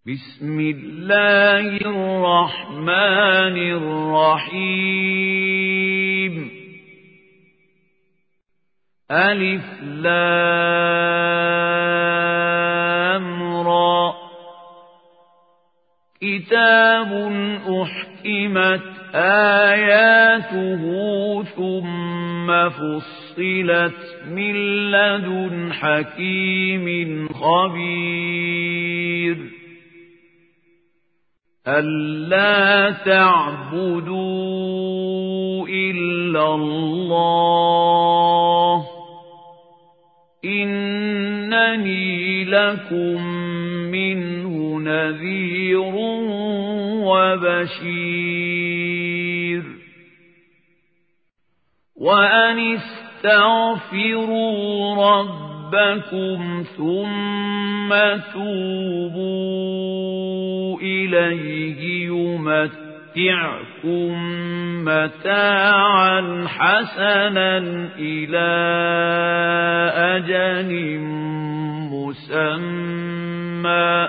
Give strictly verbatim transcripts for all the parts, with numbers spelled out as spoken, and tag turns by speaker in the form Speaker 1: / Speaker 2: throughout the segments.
Speaker 1: بسم الله الرحمن الرحيم ألف لام را كتاب أحكمت آياته ثم فصلت من لدن حكيم خبير ألا تعبدوا إلا الله إنني لكم منه نذير وبشير وأن استغفروا ربكم ثم توبوا إليه يمتعكم متاعا حسنا إلى أجل مسمى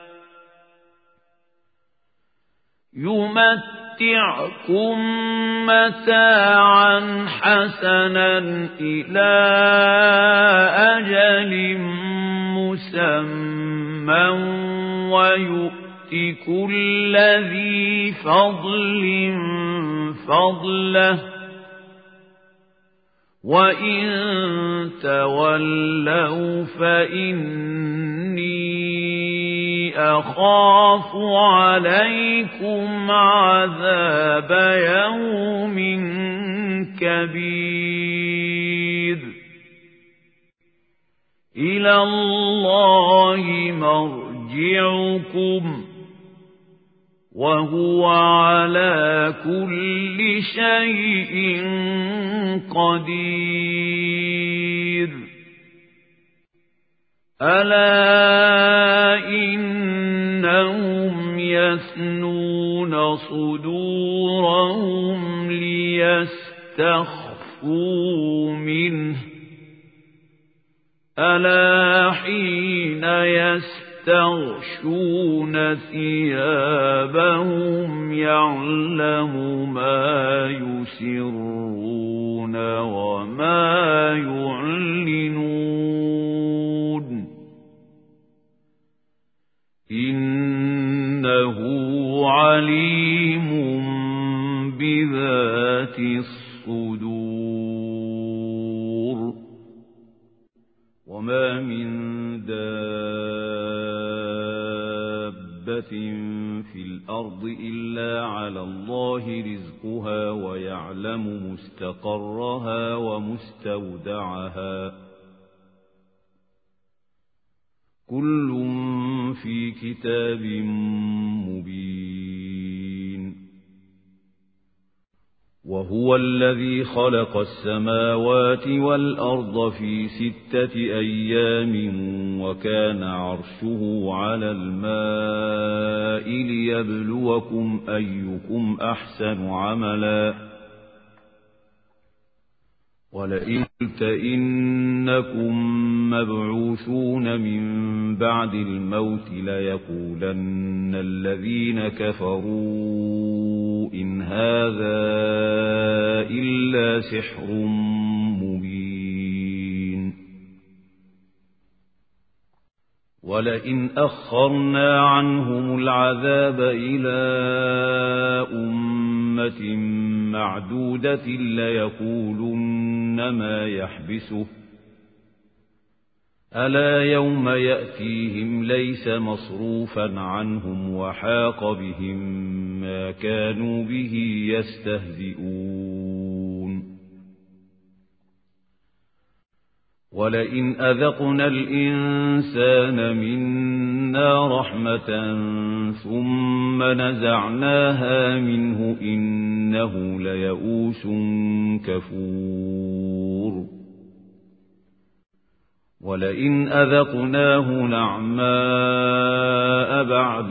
Speaker 1: يمتعكم متاعا حسنا إلى أجل مسمى ويؤتي كل ذي فضل فضله وإن تولوا فإني أخاف عليكم عذاب يوم كبير إلى الله مرجعكم وهو على كل شيء قدير ألا إنهم يثنون صدورهم ليستخفوا منه ألا حين يستغشون ثيابهم يعلم ما يسرون وما يعلنون إنه عليم بذات الصدور وما من دابة في الأرض إلا على الله رزقها ويعلم مستقرها ومستودعها كل في كتاب مبين وهو الذي خلق السماوات والأرض في ستة أيام وكان عرشه على الماء ليبلوكم أيكم أحسن عملا ولئن قلت إنكم مبعوثون من بعد الموت ليقولن الذين كفروا إن هذا إلا سحر مبين ولئن أخرنا عنهم العذاب إلى أمة معدودة ليقولن ما يحبسه ألا يوم يأتيهم ليس مصروفا عنهم وحاق بهم ما كانوا به يستهزئون ولئن أذقنا الإنسان منا رحمة ثم نزعناها منه إنه ليئوس كفور ولئن أذقناه نعماء بعد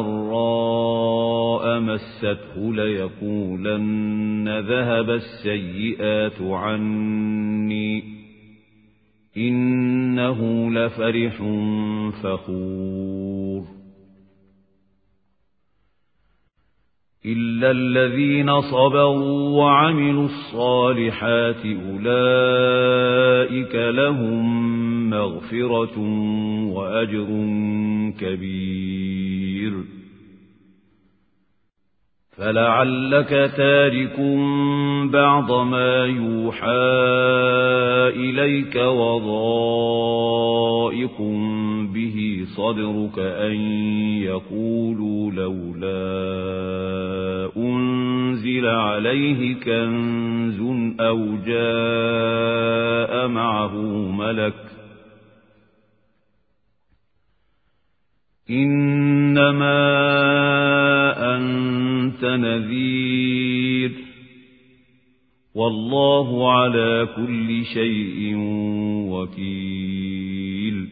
Speaker 1: ضراء مسته ليقولن ذهب السيئات عني إنه لفرح فخور إلا الذين صبروا وعملوا الصالحات أولئك لهم مغفرة وأجر كبير فلعلك تارك بعض ما يوحى إليك وضائق به صدرك أن يقولوا لولا أنزل عليه كنز أو جاء معه ملك إنما أنت نذير والله على كل شيء وكيل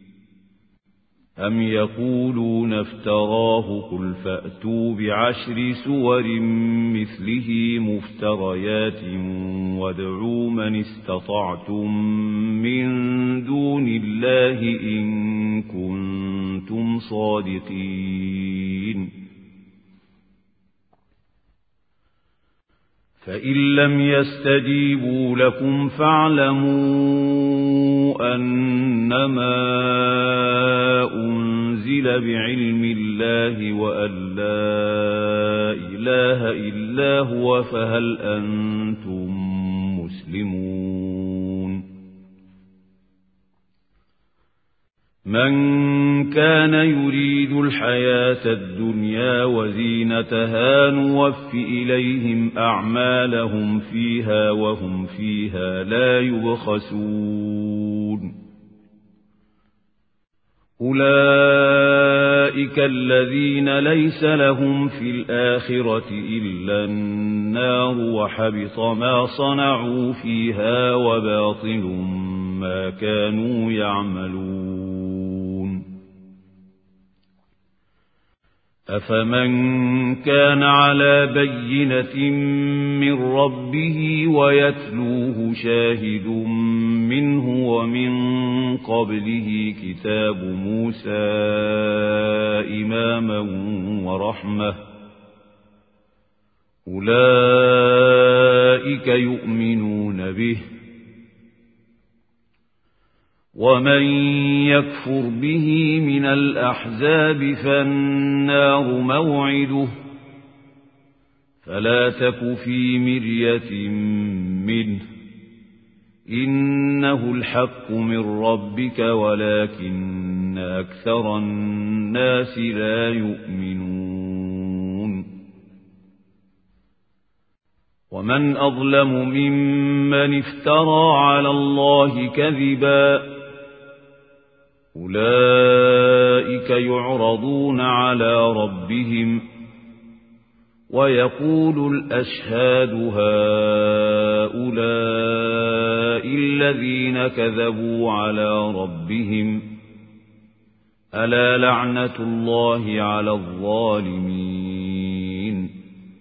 Speaker 1: أم يقولون افتراه قل فأتوا بعشر سور مثله مفتريات وادعوا من استطعتم من دون الله إن كنتم صادقين فإن لم يستجيبوا لكم فاعلموا أنما أنزل بعلم الله وأن لا إله إلا هو فهل أنتم مسلمون من كان يريد الحياة الدنيا وزينتها نوف إليهم أعمالهم فيها وهم فيها لا يبخسون أولئك الذين ليس لهم في الآخرة إلا النار وحبط ما صنعوا فيها وباطل ما كانوا يعملون أفمن كان على بينة من ربه ويتلوه شاهد منه ومن قبله كتاب موسى إماما ورحمة أولئك يؤمنون به ومن يكفر به من الأحزاب فالنار موعده فلا تك في مرية منه إنه الحق من ربك ولكن أكثر الناس لا يؤمنون ومن أظلم ممن افترى على الله كذبا أولئك يعرضون على ربهم ويقول الأشهاد هؤلاء الذين كذبوا على ربهم ألا لعنة الله على الظالمين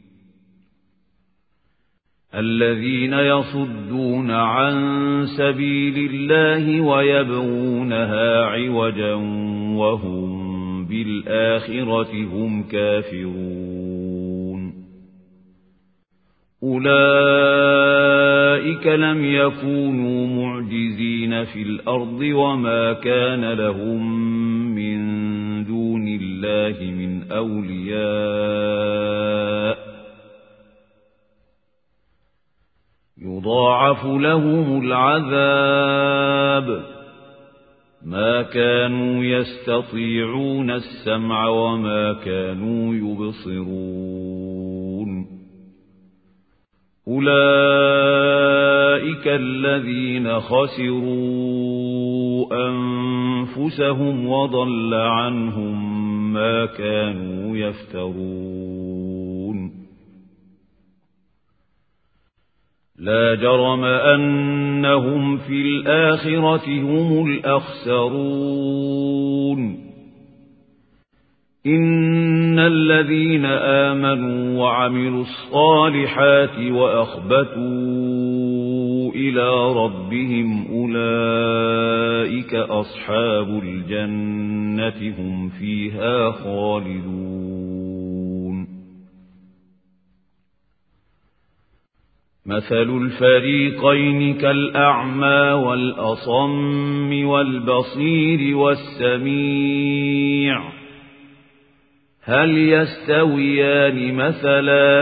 Speaker 1: الذين يصدون عن سبيل الله ويبغونها عوجا وهم بالآخرة هم كافرون أولئك لم يكونوا معجزين في الأرض وما كان لهم من دون الله من أولياء يضاعف لهم العذاب ما كانوا يستطيعون السمع وما كانوا يبصرون أولئك الذين خسروا أنفسهم وضل عنهم ما كانوا يفترون لا جرم أنهم في الآخرة هم الأخسرون إن الذين آمنوا وعملوا الصالحات وأخبتوا إلى ربهم أولئك أصحاب الجنة هم فيها خالدون مثل الفريقين كالأعمى والأصم والبصير والسميع هل يستويان مثلا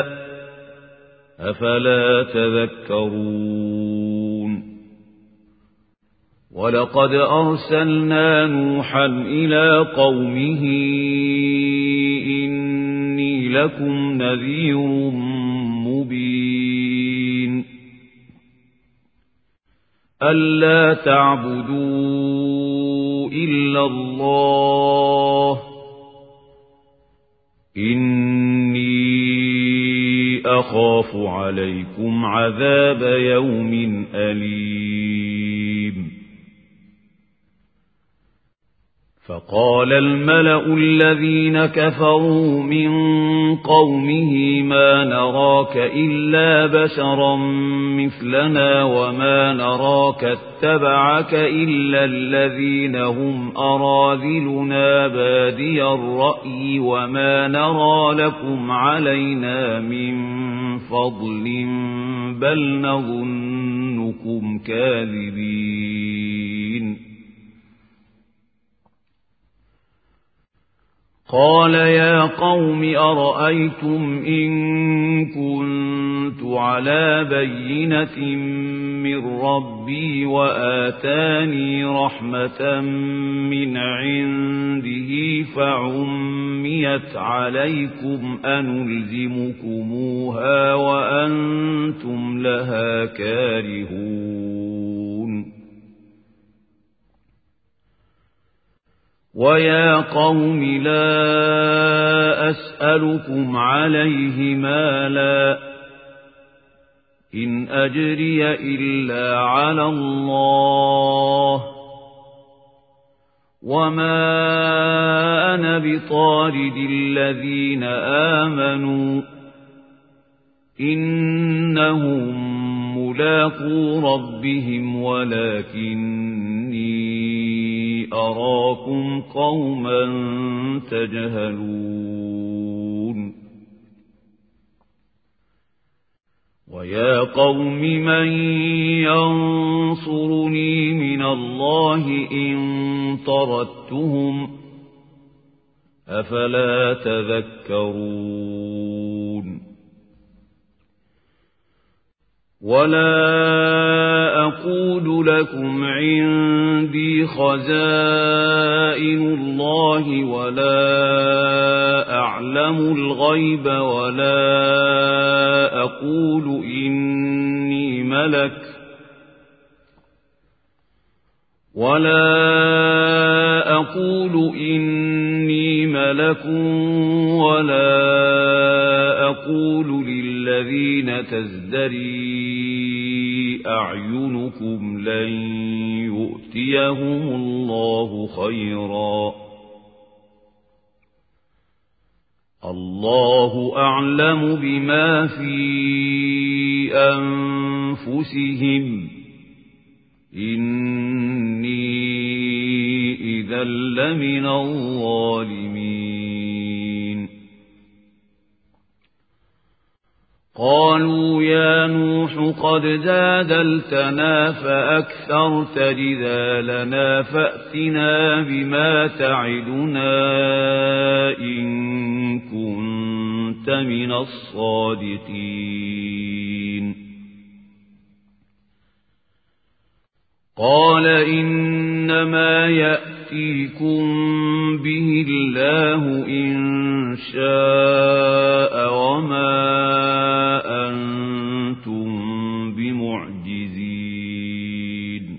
Speaker 1: أفلا تذكرون ولقد أرسلنا نوحا إلى قومه إني لكم نذير مبين ألا تعبدوا إلا الله إني أخاف عليكم عذاب يوم أليم فقال الملأ الذين كفروا من قومه ما نراك إلا بشرا مثلنا وما نراك اتبعك إلا الذين هم أراذلنا بادي الرأي وما نرى لكم علينا من فضل بل نظنكم كاذبين قال يا قوم أرأيتم إن كنت على بينة من ربي وآتاني رحمة من عنده فعميت عليكم أنلزمكموها وأنتم لها كارهون ويا قوم لا أسألكم عليه مالا إن أجري إلا على الله وما أنا بطارد الذين آمنوا إنهم ملاقو ربهم ولكني أراكم قوما تجهلون ويا قوم من ينصرني من الله إن طردتهم أفلا تذكرون ولا أقول لكم عندي خزائن الله ولا أعلم الغيب ولا أقول إني ملك ولا أقول إني ملك ولا أقول للذين تزدري أعينكم لن يؤتيهم الله خيرا الله أعلم بما في أنفسهم إني إذا لمن الظالمين قالوا يا نوح قد جادلتنا فأكثرت جدالنا فأتنا بما تعدنا إن كنت من الصادقين قال إنما يأتيكم به الله إن شاء وما أنتم بمعجزين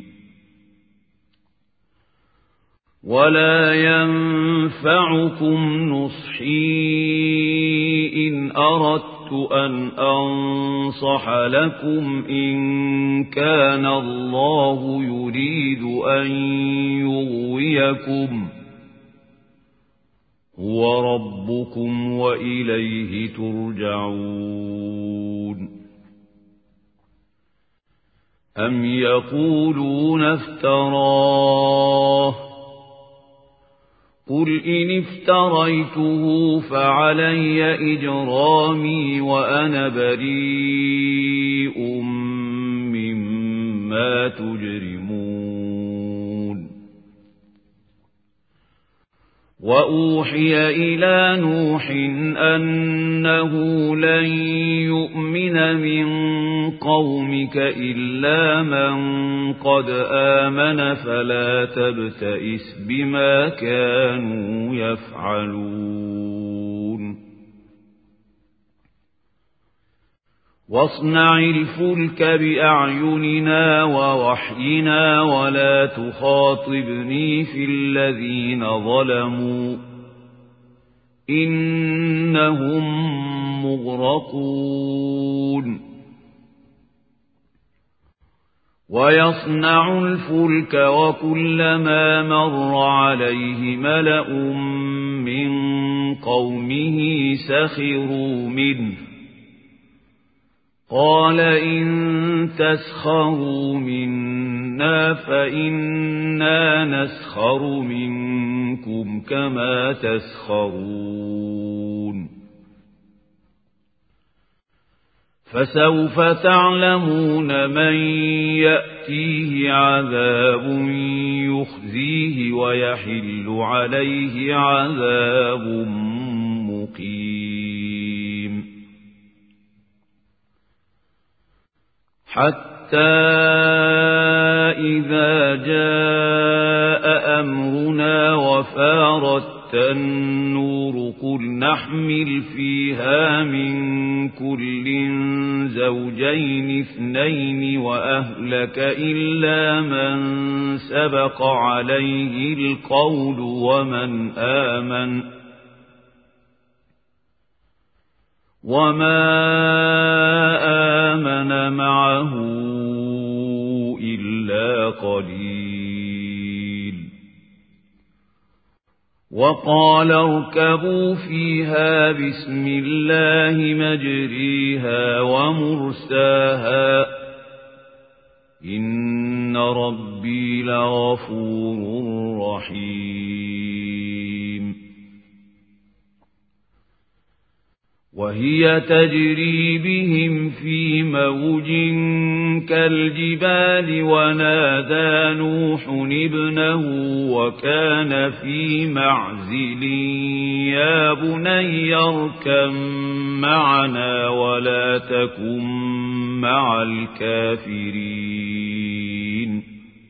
Speaker 1: ولا ينفعكم نصحي إن أردت أن أنصح لكم إن كان الله يريد أن يغويكم هو ربكم وإليه ترجعون أم يقولون افتراه قل إن افتريته فعلي إجرامي وأنا بريء مما تجرمون وأوحي إلى نوح أنه لن يؤمن من قومك إلا من قد آمن فلا تبتئس بما كانوا يفعلون واصنع الفلك بأعيننا ووحينا ولا تخاطبني في الذين ظلموا إنهم مغرقون ويصنع الفلك وكلما مر عليه ملأ من قومه سخروا منه قال إن تسخروا منا فإنا نسخر منكم كما تسخرون فسوف تعلمون من يأتيه عذاب يخزيه ويحل عليه عذاب مقيم حتى إذا جاء أمرنا وفارت النور قل نحمل فيها من كل زوجين اثنين وأهلك إلا من سبق عليه القول ومن آمن وما آمن معه إلا قليل وقال اركبوا فيها بسم الله مجريها ومرساها إن ربي لغفور رحيم وهي تجري بهم في موج كالجبال ونادى نوح ابنه وكان في معزل يا بني اركب معنا ولا تكن مع الكافرين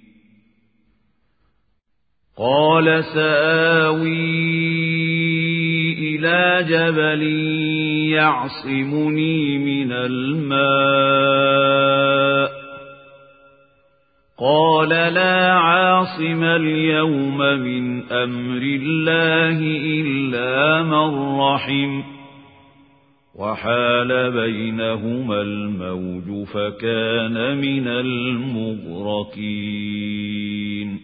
Speaker 1: قال سآوي إلى جبل يعصمني من الماء قال لا عاصم اليوم من أمر الله إلا من رحم وحال بينهما الموج فكان من المغرقين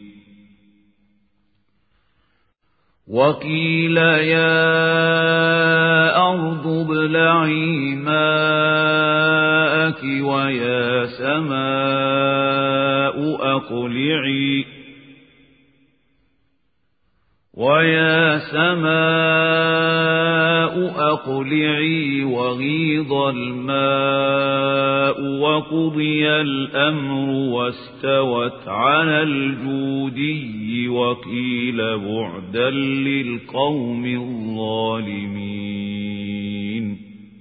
Speaker 1: وقيل يا أرض ابلعي ماءك ويا سماء أقلعي ويا سماء أقلعي وغيض الماء وقضي الأمر واستوت على الجودي وقيل بعدا للقوم الظالمين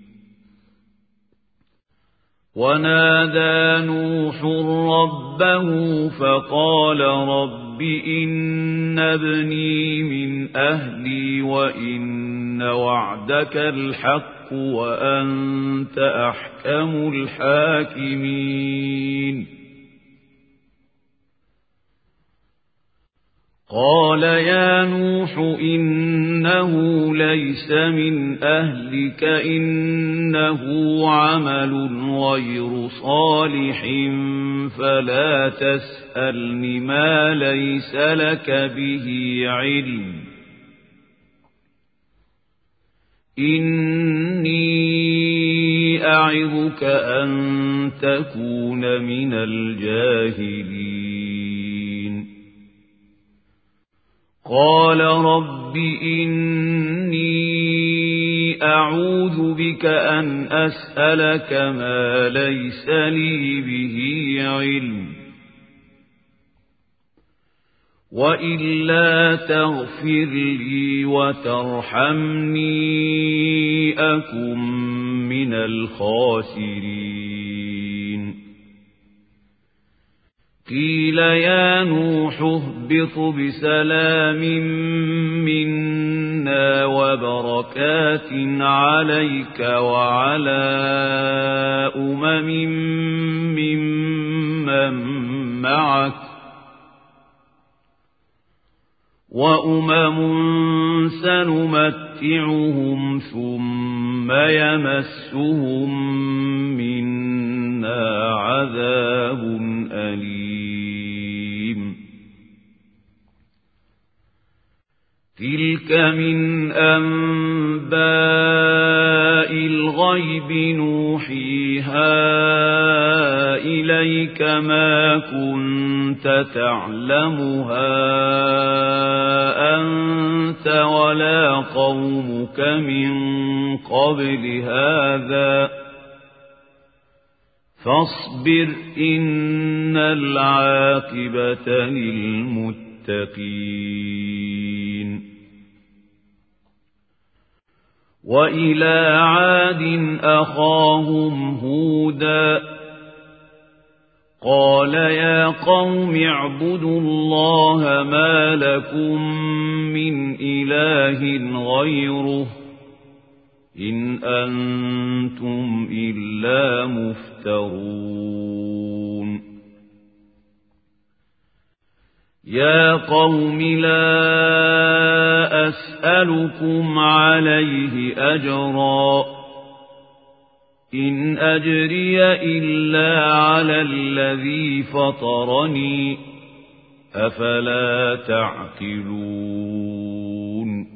Speaker 1: ونادى نوح ربه فقال رب إن ابني من أهلي وإن وعدك الحق وأنت أحكم الحاكمين قال يا نوح إنه ليس من أهلك إنه عمل غير صالح فلا تسألني ما ليس لك به علم إني أعظك أن تكون من الجاهلين قال رب إني أعوذ بك أن أسألك ما ليس لي به علم وإلا تغفر لي وترحمني أكن من الخاسرين قيل يا نوح اهبط بسلام منا وبركات عليك وعلى أمم ممن معك وأمم سنمتعهم ثم يمسهم منا عذاب أليم تلك من أنباء الغيب نوحيها إليك ما كنت تعلمها أنت ولا قومك من قبل هذا فاصبر إن العاقبة للمتقين وإلى عاد أخاهم هودا قال يا قوم اعبدوا الله ما لكم من إله غيره إن أنتم إلا مفترون يا قوم لا أسألكم عليه أجرا إن أجري إلا على الذي فطرني أفلا تعقلون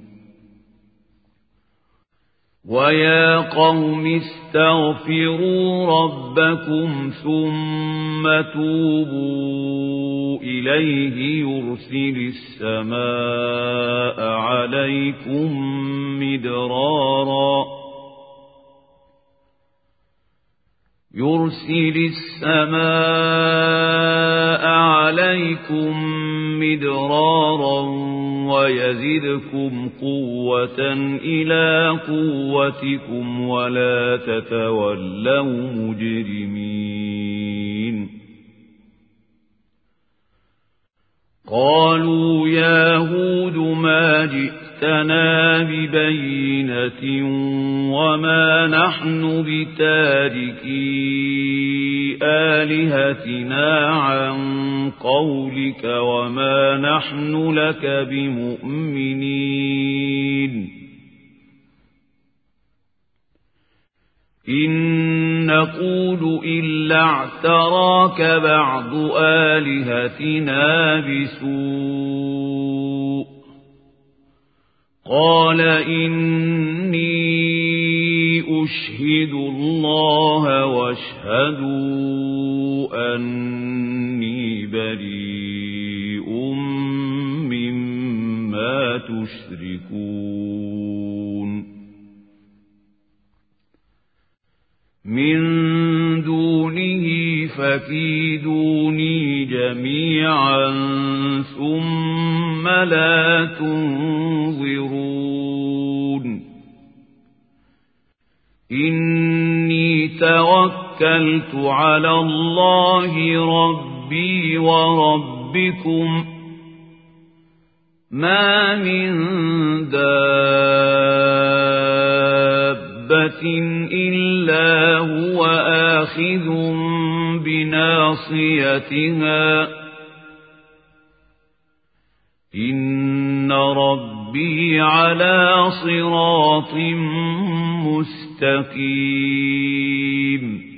Speaker 1: ويا قوم استغفروا ربكم ثم توبوا إليه يرسل السماء عليكم مدرارا يرسل السماء عليكم مدرارا ويزدكم قوة إلى قوتكم ولا تتولوا مجرمين قالوا يا هود ما جئتنا ببينة وما نحن بتاركي آلهتنا عن قولك وما نحن لك بمؤمنين إن نقول إلا اعتراك بعض آلهتنا بسوء قال إني أشهد الله واشهدوا أني بريء مما تشركون من دونه فكيدوني جميعا ثم لا تنظرون إني توكلت على الله ربي وربكم ما من دابة إلا هو آخذ بناصيتها إن ربي على صراط مستقيم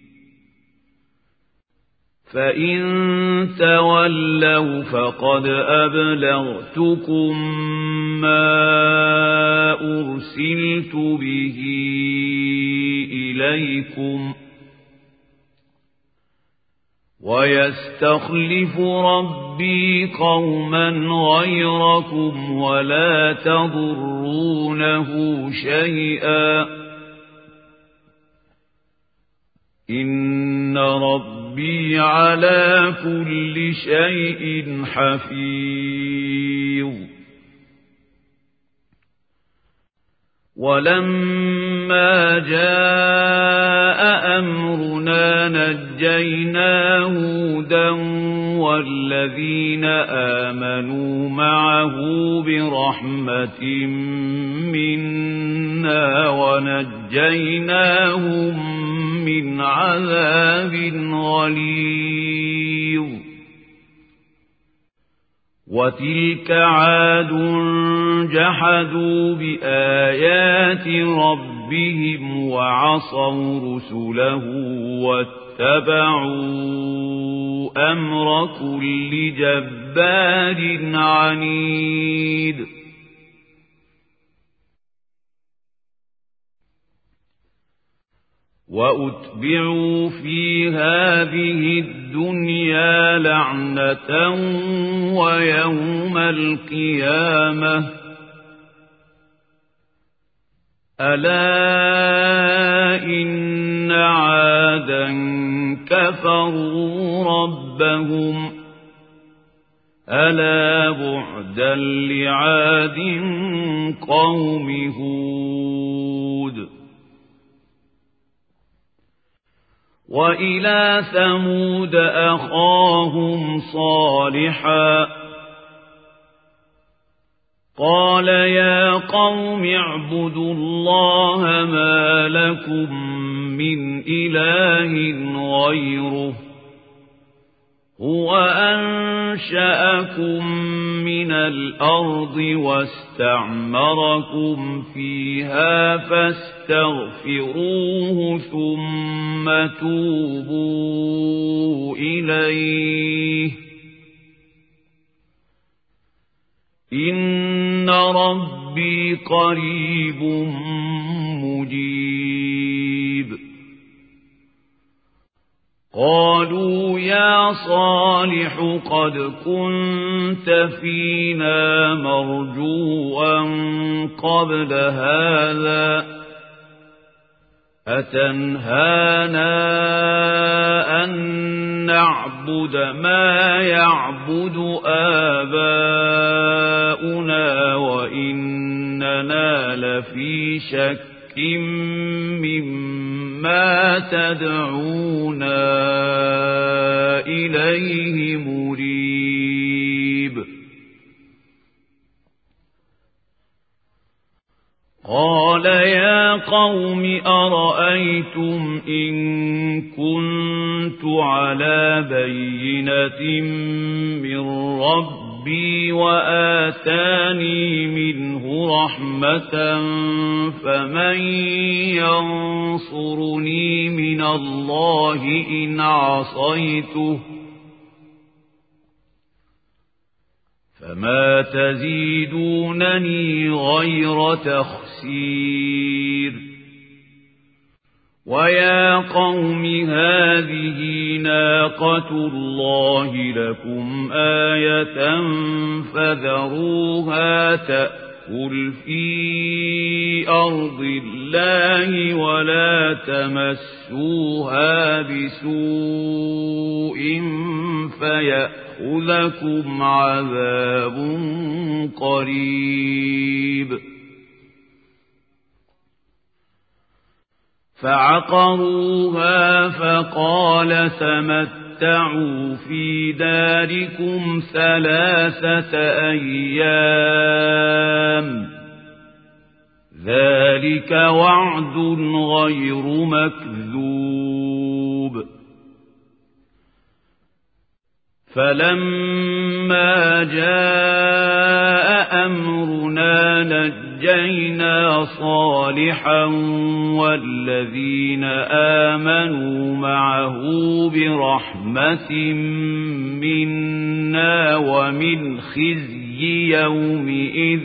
Speaker 1: فإن تولوا فقد أبلغتكم ما أرسلت به إليكم ويستخلف ربي قوما غيركم ولا تضرونه شيئا إن ربي على كل شيء حفيظ. ولما جاء أمرنا نجينا هودا والذين آمنوا معه برحمة منا ونجيناهم من عذاب غليظ. وتلك عاد جحدوا بآيات ربهم وعصوا رسله واتبعوا أمر كل جبار عنيد. وأتبعوا في هذه الدنيا لعنة ويوم القيامة ألا إن عادا كفروا ربهم ألا بعدا لعاد قوم هود. وإلى ثمود أخاهم صالحا قال يا قوم اعبدوا الله ما لكم من إله غيره هو أنشأكم من الأرض واستعمركم فيها فاستغفروه ثم توبوا إليه إن ربي قريب مجيب. قالوا يا صالح قد كنت فينا مرجوا قبل هذا أتنهانا أن نعبد ما يعبد آباؤنا وإننا لفي شك مما تدعونا إليه مريب. قال يا قوم أرأيتم إن كنت على بينة من ربي وآتاني منه رحمة فمن ينصرني من الله إن عصيته فما تزيدونني غير تخسير. ويا قوم هذه ناقة الله لكم آية فذروها تأكل في أرض الله ولا تمسوها بسوء فيأخذكم عذاب قريب. فعقروها فقال تمتعوا في داركم ثلاثة أيام ذلك وعد غير مكذوب. فلما جاء أمرنا نجينا صالحا والذين آمنوا معه برحمة منا ومن خزي يومئذ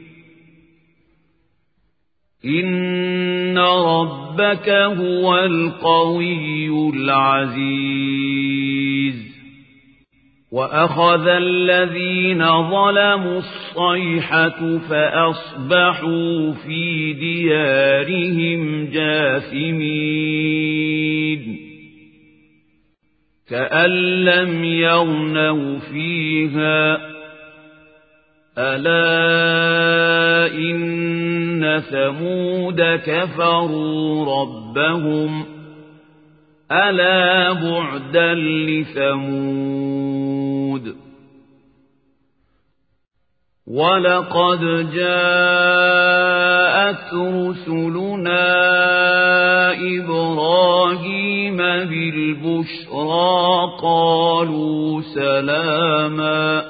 Speaker 1: إن ربك هو القوي العزيز.
Speaker 2: وأخذ الذين ظلموا الصيحة فأصبحوا في ديارهم جاثمين كأن لم يغنوا فيها ألا إن ثمود كفروا ربهم ألا بعدا لثمود ولقد جاءت رسلنا إبراهيم بالبشرى قالوا سلاما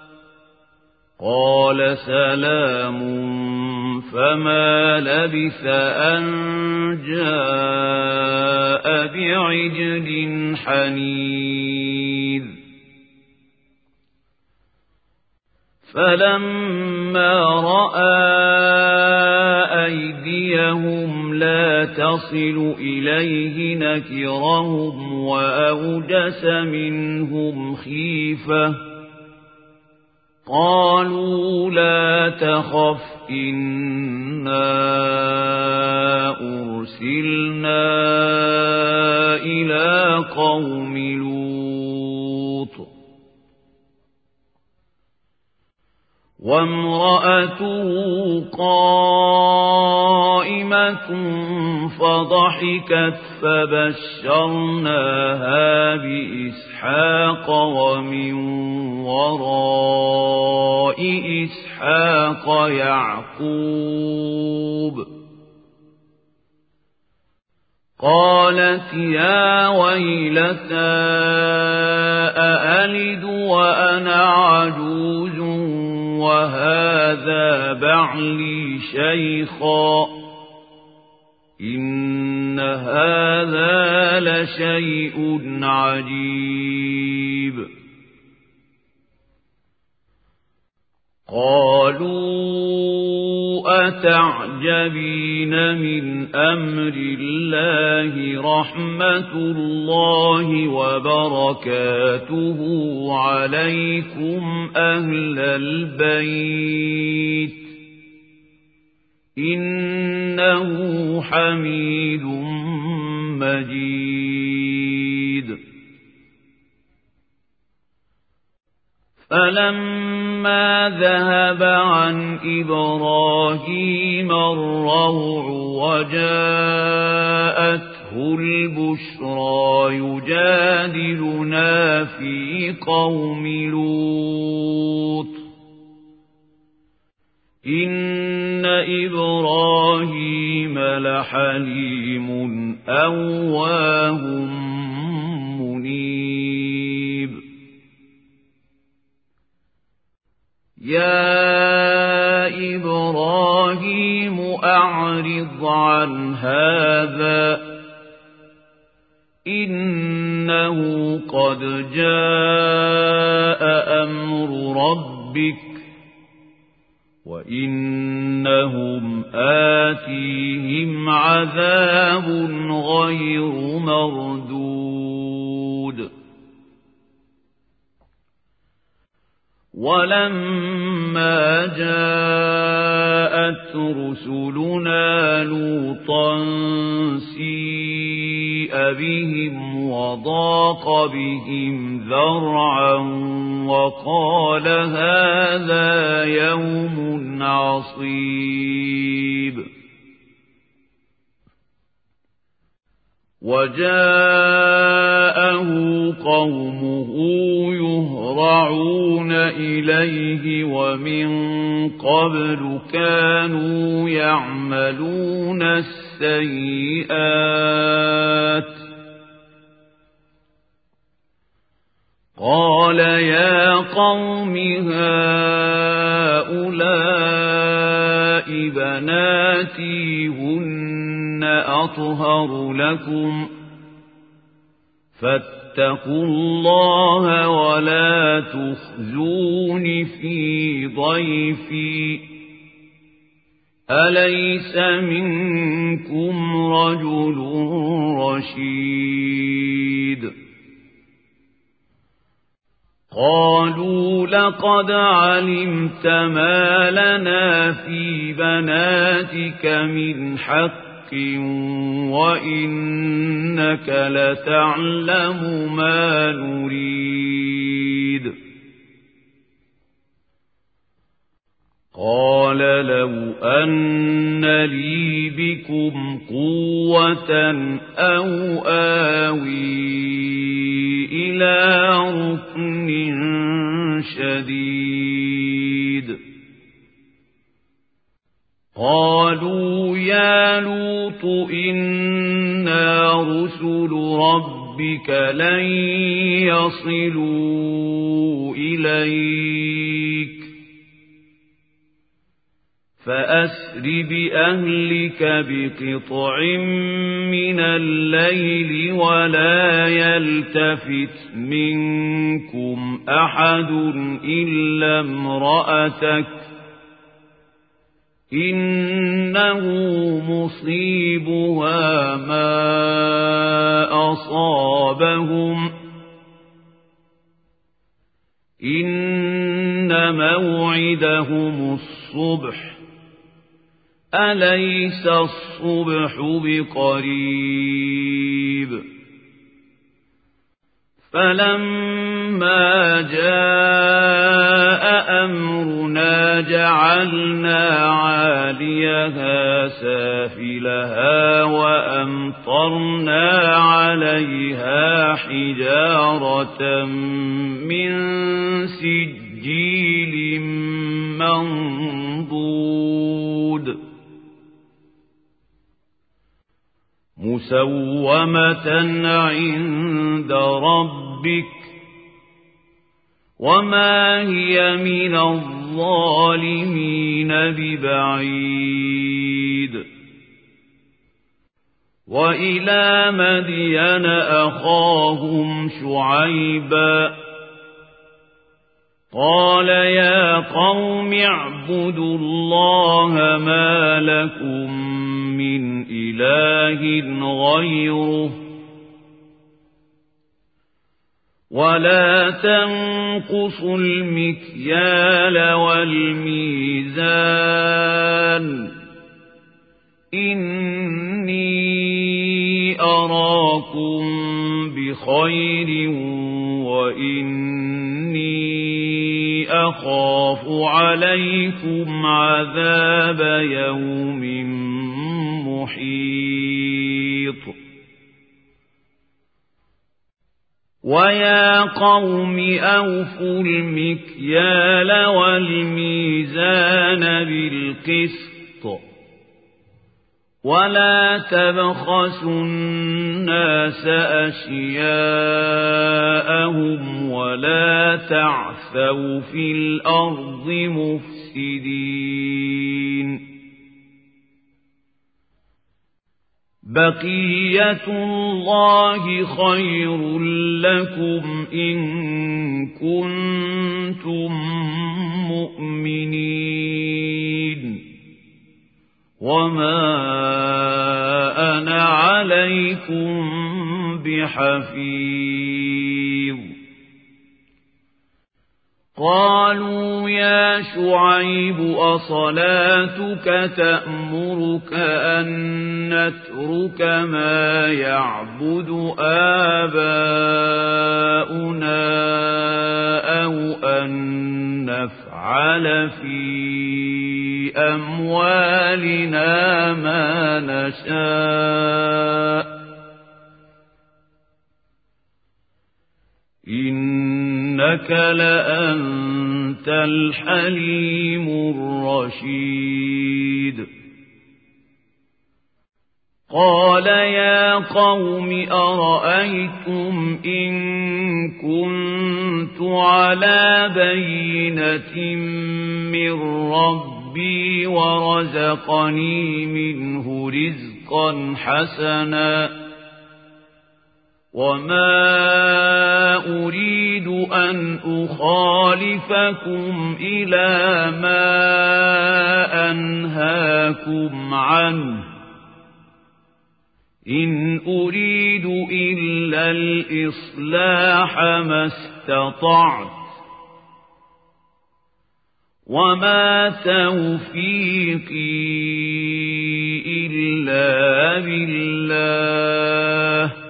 Speaker 2: قال سلام فما لبث أن جاء بعجل حنيذ فلما رأى أيديهم لا تصل إليه نكرهم وأوجس منهم خيفة قالوا لا تخف إنا أرسلنا إلى قوم لوط وامرأته قائمة فضحكت فبشرناها بإسحاق ومن وراء إسحاق يعقوب قالت يا ويلتى أألد وأنا عجوز وهذا بعلي شيخا إن هذا لشيء عجيب قالوا أتعجبين من أمر الله رحمة الله وبركاته عليكم أهل البيت إنه حميد مجيد فلما ذهب عن إبراهيم الروع وجاءته البشرى يجادلنا في قوم لوط إن إبراهيم لحليم أواه منيب يا إبراهيم أعرض عن هذا إنه قد جاء أمر ربك وإنهم آتيهم عذاب غير مردود ولما جاءت رسلنا لوطا سيء بهم وضاق بهم ذرعا وقال هذا يوم عصيب وجاءه قومه يهرعون إليه ومن قبل كانوا يعملون السيئات قال يا قوم هؤلاء بناتي هن أطهر لكم فاتقوا الله ولا تخزون في ضيفي أليس منكم رجل رشيد قالوا لقد علمت ما لنا في بناتك من حق وإنك لتعلم ما نريد قال لو أن لي بكم قوة أو آوي إلى ركن شديد قالوا يا لوط إنا رسل ربك لن يصلوا إليك فأسر بأهلك بقطع من الليل ولا يلتفت منكم أحد إلا امرأتك إنه مصيبها ما أصابهم إن موعدهم الصبح أليس الصبح بقريب فلما جاء أمرنا جعلنا عاليها سافلها وأمطرنا عليها حجارة من سجيل منضود مسومة عند ربك وما هي من الظالمين ببعيد وإلى مدين أخاهم شعيبا قال يا قوم اعبدوا الله ما لكم من إله غيره ولا تنقصوا المكيال والميزان إني أراكم بخير وإني أخاف عليكم عذاب يوم محيط ويا قوم أوفوا المكيال والميزان بالقسط ولا تبخسوا الناس أشياءهم ولا تعثوا في الأرض مفسدين بقية الله خير لكم إن كنتم مؤمنين وما أنا عليكم بحفيظ قالوا يا شعيب أصلاتك تأمرك أن نترك ما يعبد آباؤنا أو أن نفعل في أموالنا ما نشاء إنك لأنت الحليم الرشيد قال يا قوم أرأيتم إن كنت على بينة من ربي ورزقني منه رزقا حسنا وما أريد أن أخالفكم إلى ما أنهاكم عنه إن أريد إلا الإصلاح ما استطعت وما توفيقي إلا بالله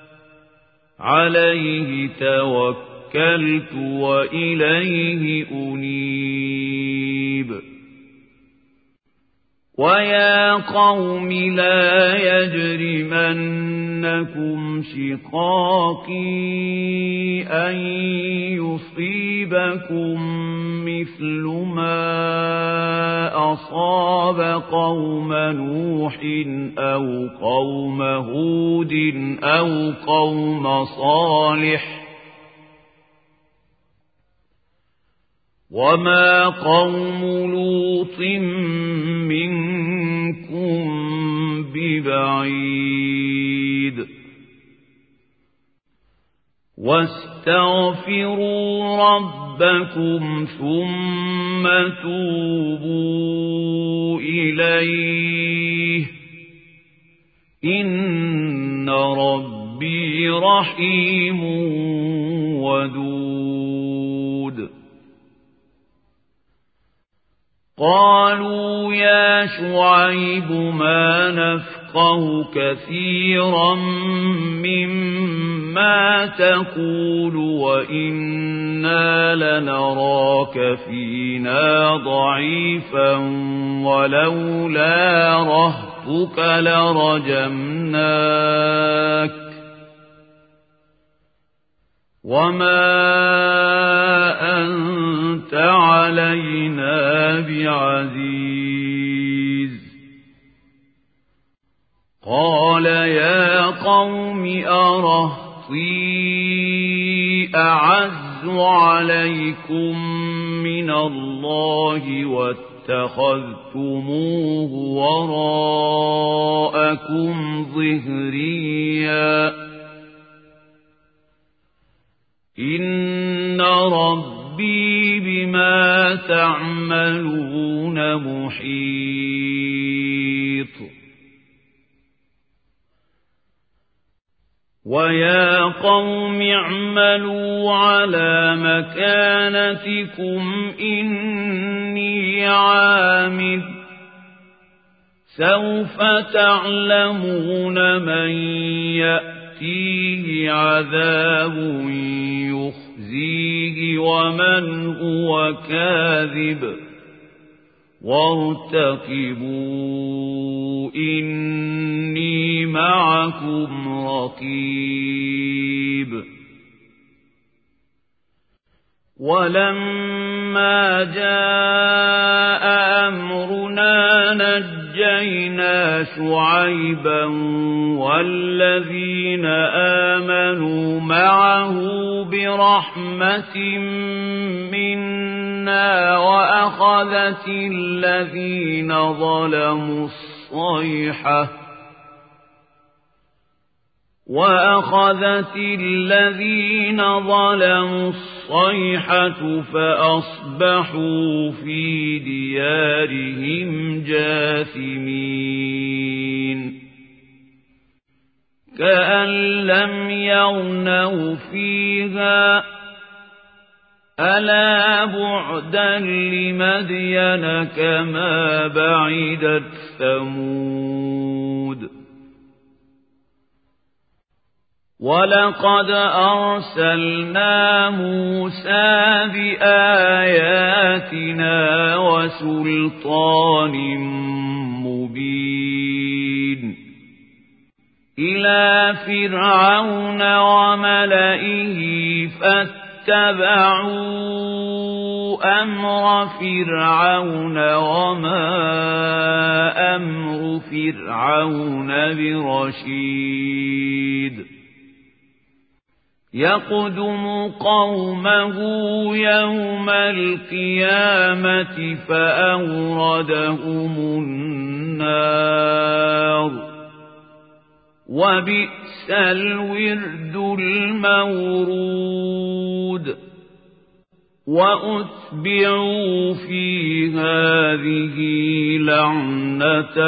Speaker 2: عليه توكلت وإليه أنيب ويا قوم لا يجرمنكم شقاقي أن يصيبكم مثل ما أصاب قوم نوح أو قوم هود أو قوم صالح وما قوم لوط منكم ببعيد واستغفروا ربكم ثم توبوا إليه إن ربي رحيم ودود قالوا يا شعيب ما نفقه كثيرا مما تقول وإنا لنراك فينا ضعيفا ولولا رهطك لرجمناك وما أنت علينا بعزيز قال يا قوم أرهطي أعز عليكم من الله واتخذتموه وراءكم ظهريا إن ربي بما تعملون محيط ويا قوم اعملوا على مكانتكم إني عامل سوف تعلمون من يأتيه عذاب يخزيه ومن هو كاذب وارتقبوا إني معكم رقيب ولما جاء أمرنا نجينا شعيبا والذين آمنوا معه برحمة منا وأخذت الذين ظلموا الصيحة وأخذت الذين ظلموا الصيحة فأصبحوا في ديارهم جاثمين كأن لم يغنوا فيها ألا بعدا لمدين كما بعدت ثمود ولقد أرسلنا موسى بآياتنا وسلطان مبين إلى فرعون وملئه فاتبعوا أمر فرعون وما أمر فرعون برشيد يقدم قومه يوم القيامة فأوردهم النار وبئس الورد المورود وأتبعوا في هذه لعنة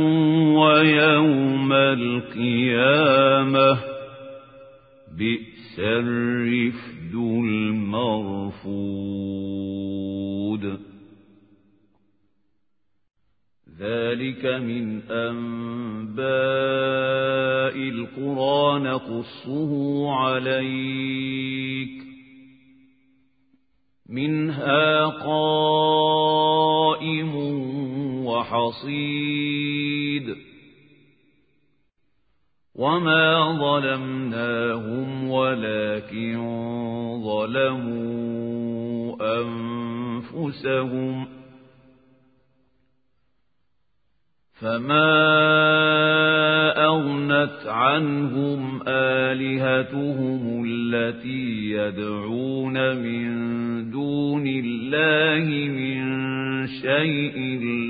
Speaker 2: ويوم القيامة بئس الرفد المرفود ذلك من أنباء القرى نقصه عليك منها قائم وحصيد وما ظلمناهم ولكن ظلموا أنفسهم فما أغنت عنهم آلهتهم التي يدعون من دون الله من شيء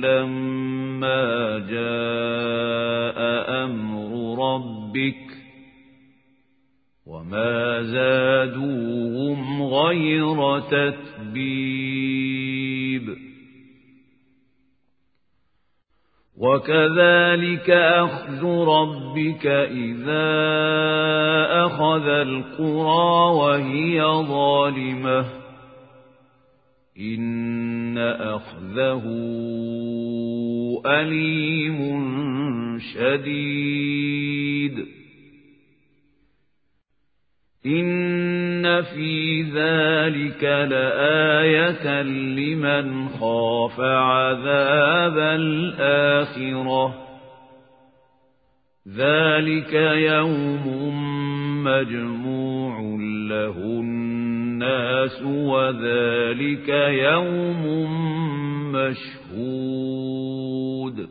Speaker 2: لما جاء أمر ربك وما زادوهم غير تتبيب وكذلك أخذ ربك إذا أخذ القرى وهي ظالمة إن أخذه أليم شديد إن في ذلك لآية لمن خاف عذاب الآخرة ذلك يوم مجموع له الناس وذلك يوم مشهود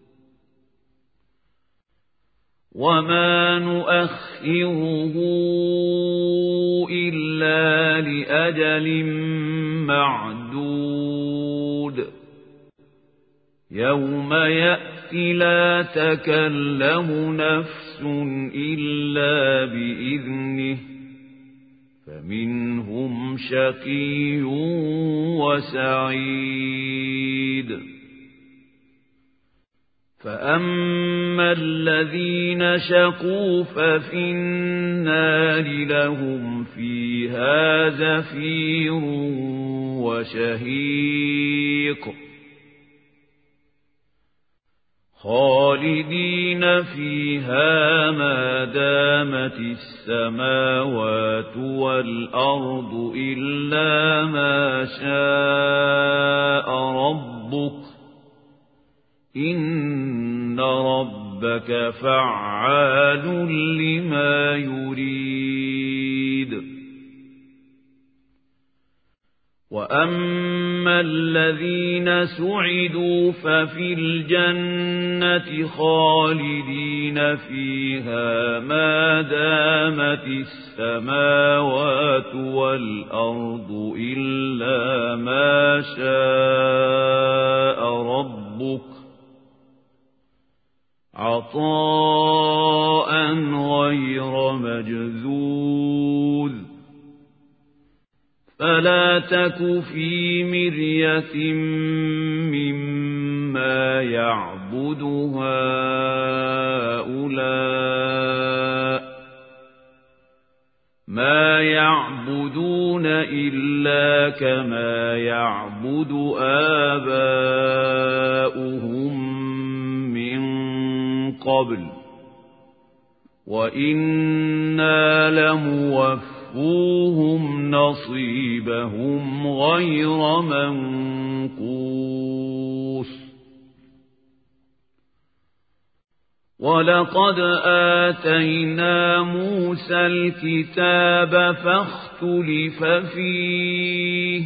Speaker 2: وما نؤخره إلا لأجل معدود يوم يأتي لا تكلم نفس إلا بإذنه فمنهم شقي وسعيد فأما الذين شقوا ففي النار لهم فيها زفير وشهيق خالدين فيها ما دامت السماوات والأرض إلا ما شاء ربك إن ربك فعال لما يريد وأما الذين سعدوا ففي الجنة خالدين فيها ما دامت السماوات والأرض إلا ما شاء ربك عطاء غير مجذوذ فلا تك في مرية مما يعبد هؤلاء ما يعبدون إلا كما يعبد آباؤهم قبل وإنا لموفوهم نصيبهم غير منقوص ولقد آتينا موسى الكتاب فاختلف فيه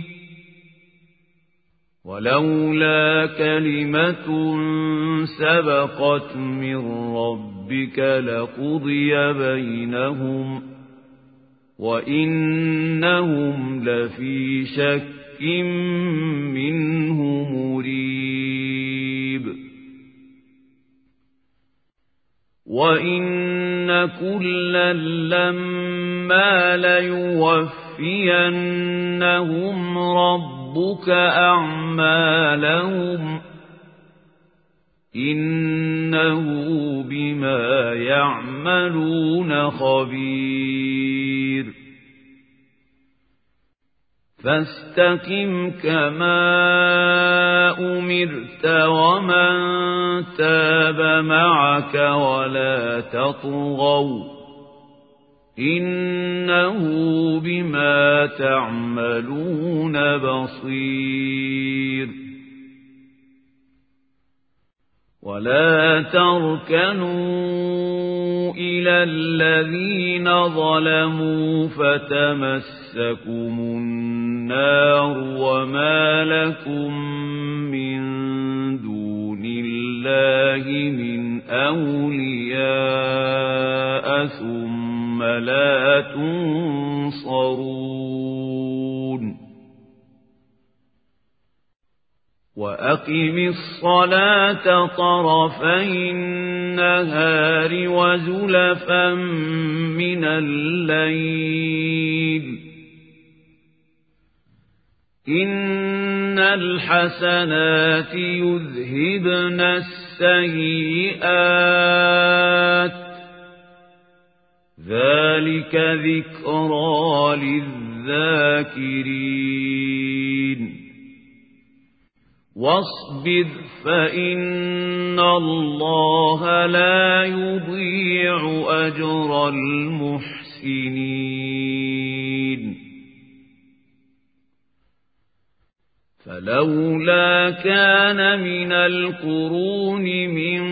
Speaker 2: ولولا كلمة سبقت من ربك لقضي بينهم وإنهم لفي شك منه مريب وإن كلا لما ليوفينهم ربهم ربك أعمالهم إنه بما يعملون خبير فاستقم كما أمرت ومن تاب معك ولا تطغوا إنه بما تعملون بصير ولا تركنوا إلى الذين ظلموا فتمسكم النار وما لكم من دون الله من أولياء ثم لا تنصرون وأقم الصلاة طرفي النهار وزلفا من الليل إن الحسنات يذهبن السيئات ذلك ذكرى للذاكرين واصبر فإن الله لا يضيع أجر المحسنين فلولا كان من القرون من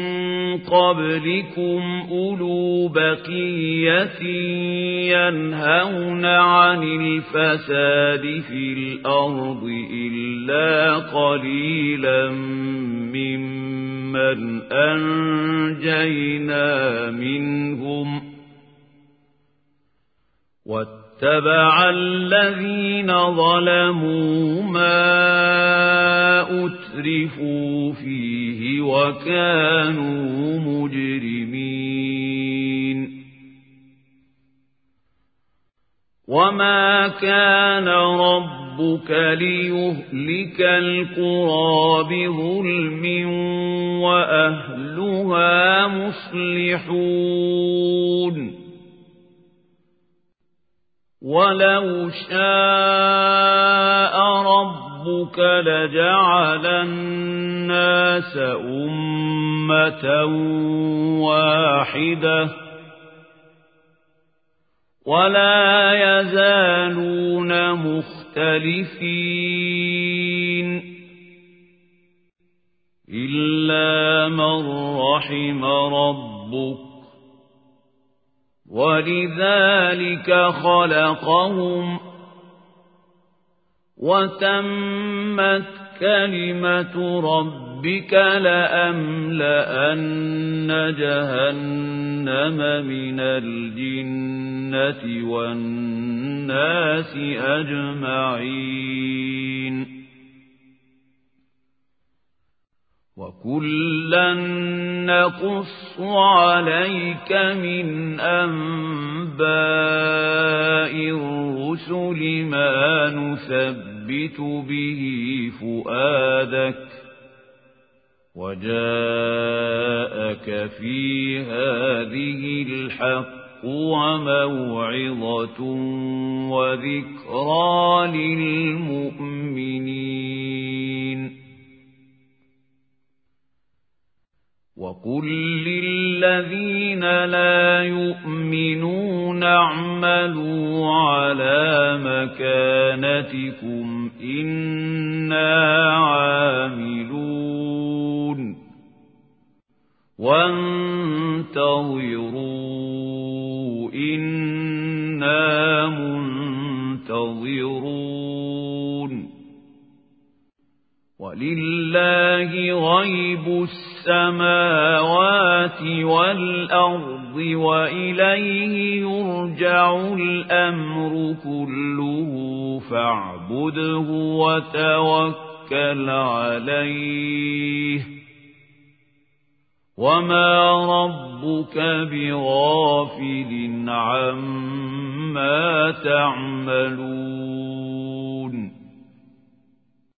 Speaker 2: قبلكم أولو بقية ينهون عن الفساد في الأرض إلا قليلا ممن أنجينا منهم واتبع الذين ظلموا ما أترفوا فيه وكانوا مجرمين وما كان ربك ليهلك القرى بظلم وأهلها مصلحون ولو شاء ربك لجعل الناس أمة واحدة ولا يزالون مختلفين إلا من رحم ربك ولذلك خلقهم وتمت كلمة ربك لأملأن جهنم من الجنة والناس أجمعين وكلا نقص عليك من أنباء الرسل ما نثبت به فؤادك وجاءك في هذه الحق وموعظة وذكرى للمؤمنين وقل للذين لا يؤمنون اعملوا على مكانتكم إنا عاملون وانتظروا إنا منتظرون ولله غيب السماوات والأرض وإليه يرجع الأمر كله فاعبده وتوكل عليه وما ربك بغافل عما تعملون